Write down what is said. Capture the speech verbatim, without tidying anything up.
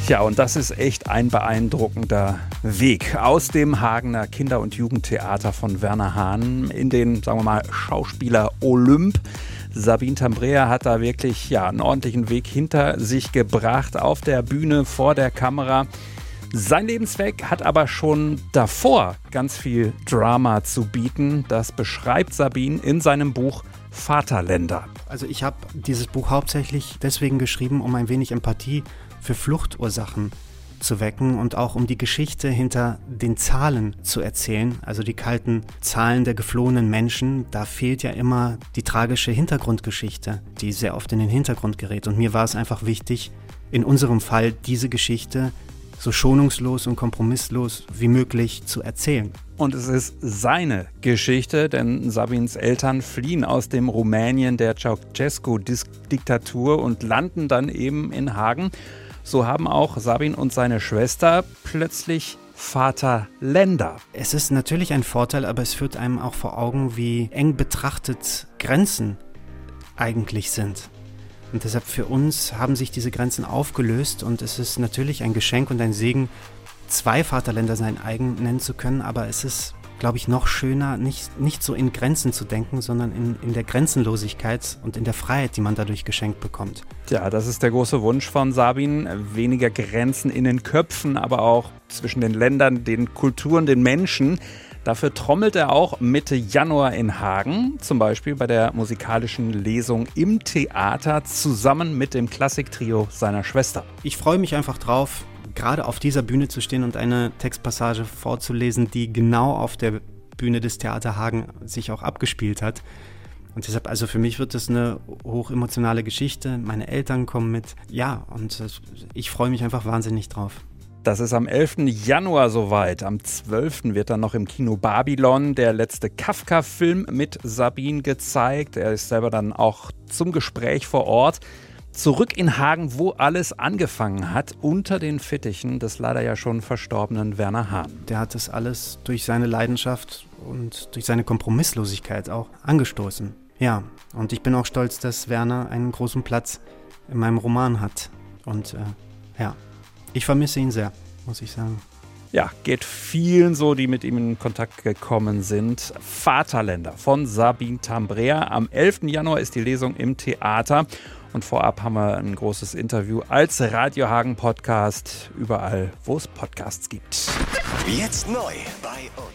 Ja, und das ist echt ein beeindruckender Weg aus dem Hagener Kinder- und Jugendtheater von Werner Hahn in den, sagen wir mal, Schauspieler-Olymp. Sabine Tambrea hat da wirklich ja, einen ordentlichen Weg hinter sich gebracht, auf der Bühne, vor der Kamera. Sein Lebensweg hat aber schon davor ganz viel Drama zu bieten. Das beschreibt Sabine in seinem Buch Vaterländer. Also ich habe dieses Buch hauptsächlich deswegen geschrieben, um ein wenig Empathie für Fluchtursachen zu wecken und auch um die Geschichte hinter den Zahlen zu erzählen, also die kalten Zahlen der geflohenen Menschen. Da fehlt ja immer die tragische Hintergrundgeschichte, die sehr oft in den Hintergrund gerät. Und mir war es einfach wichtig, in unserem Fall diese Geschichte so schonungslos und kompromisslos wie möglich zu erzählen. Und es ist seine Geschichte, denn Sabins Eltern fliehen aus dem Rumänien der Ceausescu-Diktatur und landen dann eben in Hagen. So haben auch Sabin und seine Schwester plötzlich Vaterländer. Es ist natürlich ein Vorteil, aber es führt einem auch vor Augen, wie eng betrachtet Grenzen eigentlich sind. Und deshalb für uns haben sich diese Grenzen aufgelöst und es ist natürlich ein Geschenk und ein Segen, zwei Vaterländer sein eigen nennen zu können, aber es ist, glaube ich, noch schöner, nicht, nicht so in Grenzen zu denken, sondern in, in der Grenzenlosigkeit und in der Freiheit, die man dadurch geschenkt bekommt. Ja, das ist der große Wunsch von Sabin. Weniger Grenzen in den Köpfen, aber auch zwischen den Ländern, den Kulturen, den Menschen. Dafür trommelt er auch Mitte Januar in Hagen, zum Beispiel bei der musikalischen Lesung im Theater, zusammen mit dem Klassiktrio seiner Schwester. Ich freue mich einfach drauf, gerade auf dieser Bühne zu stehen und eine Textpassage vorzulesen, die genau auf der Bühne des Theater Hagen sich auch abgespielt hat. Und deshalb, also für mich wird das eine hochemotionale Geschichte. Meine Eltern kommen mit. Ja, und ich freue mich einfach wahnsinnig drauf. Das ist am elften Januar soweit. Am zwölften wird dann noch im Kino Babylon der letzte Kafka-Film mit Sabin gezeigt. Er ist selber dann auch zum Gespräch vor Ort. Zurück in Hagen, wo alles angefangen hat, unter den Fittichen des leider ja schon verstorbenen Werner Hahn. Der hat das alles durch seine Leidenschaft und durch seine Kompromisslosigkeit auch angestoßen. Ja, und ich bin auch stolz, dass Werner einen großen Platz in meinem Roman hat. Und äh, ja, ich vermisse ihn sehr, muss ich sagen. Ja, geht vielen so, die mit ihm in Kontakt gekommen sind. Vaterländer von Sabine Tambrea. Am elften Januar ist die Lesung im Theater. Und vorab haben wir ein großes Interview als Radio Hagen Podcast, überall, wo es Podcasts gibt. Jetzt neu bei uns.